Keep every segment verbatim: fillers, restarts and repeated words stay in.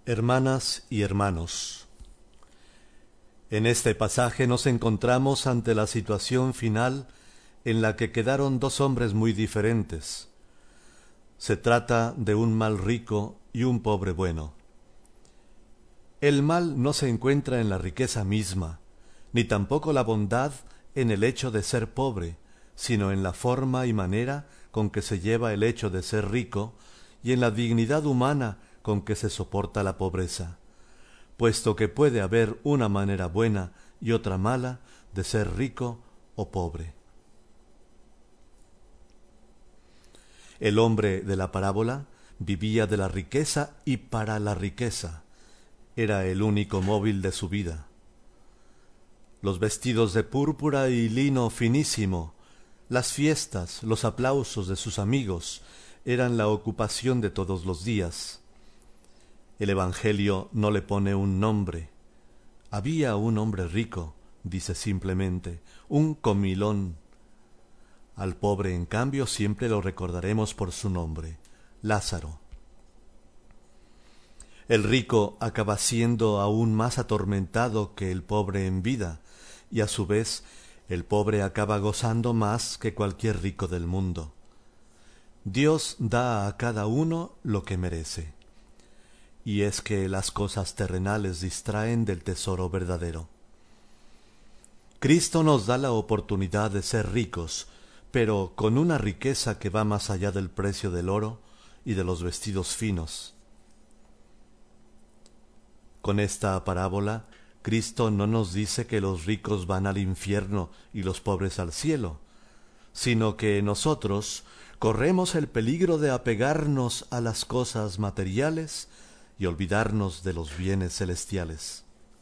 Hermanas y hermanos, en este pasaje nos encontramos ante la situación final en la que quedaron dos hombres muy diferentes. Se trata de un mal rico y un pobre bueno. El mal no se encuentra en la riqueza misma, ni tampoco la bondad en el hecho de ser pobre, sino en la forma y manera con que se lleva el hecho de ser rico y en la dignidad humana con que se soporta la pobreza, puesto que puede haber una manera buena y otra mala de ser rico o pobre. El hombre de la parábola vivía de la riqueza y para la riqueza. Era el único móvil de su vida. Los vestidos de púrpura y lino finísimo, las fiestas, los aplausos de sus amigos, eran la ocupación de todos los días. El Evangelio no le pone un nombre. Había un hombre rico, dice simplemente, un comilón. Al pobre, en cambio, siempre lo recordaremos por su nombre, Lázaro. El rico acaba siendo aún más atormentado que el pobre en vida, y a su vez el pobre acaba gozando más que cualquier rico del mundo. Dios da a cada uno lo que merece. Y es que las cosas terrenales distraen del tesoro verdadero. Cristo nos da la oportunidad de ser ricos, pero con una riqueza que va más allá del precio del oro y de los vestidos finos. Con esta parábola, Cristo no nos dice que los ricos van al infierno y los pobres al cielo, sino que nosotros corremos el peligro de apegarnos a las cosas materiales y olvidarnos de los bienes celestiales.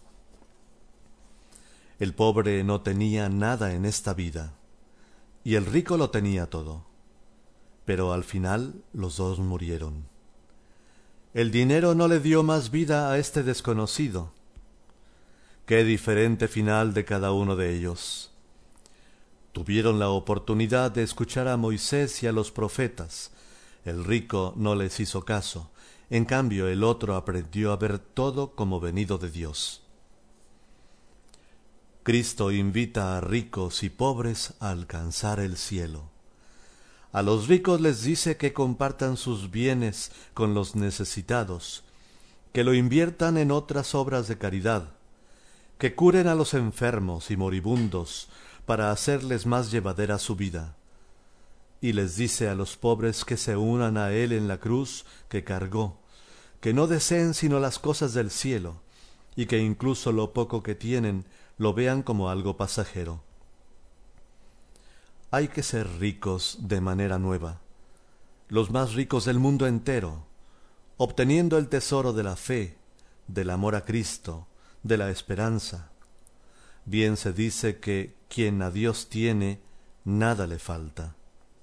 El pobre no tenía nada en esta vida, y el rico lo tenía todo, pero al final los dos murieron. El dinero no le dio más vida a este desconocido. Qué diferente final de cada uno de ellos. Tuvieron la oportunidad de escuchar a Moisés y a los profetas. El rico no les hizo caso. En cambio, el otro aprendió a ver todo como venido de Dios. Cristo invita a ricos y pobres a alcanzar el cielo. A los ricos les dice que compartan sus bienes con los necesitados, que lo inviertan en otras obras de caridad, que curen a los enfermos y moribundos para hacerles más llevadera su vida. Y les dice a los pobres que se unan a Él en la cruz que cargó, que no deseen sino las cosas del cielo, y que incluso lo poco que tienen lo vean como algo pasajero. Hay que ser ricos de manera nueva, los más ricos del mundo entero, obteniendo el tesoro de la fe, del amor a Cristo, de la esperanza. Bien se dice que quien a Dios tiene, nada le falta.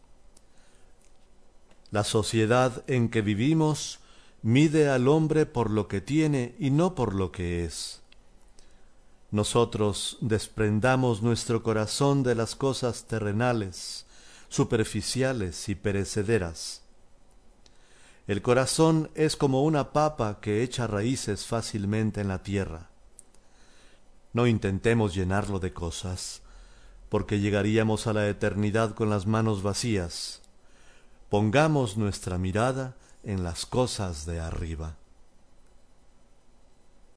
La sociedad en que vivimos mide al hombre por lo que tiene y no por lo que es. Nosotros desprendamos nuestro corazón de las cosas terrenales, superficiales y perecederas. El corazón es como una papa que echa raíces fácilmente en la tierra. No intentemos llenarlo de cosas, porque llegaríamos a la eternidad con las manos vacías. Pongamos nuestra mirada en las cosas de arriba.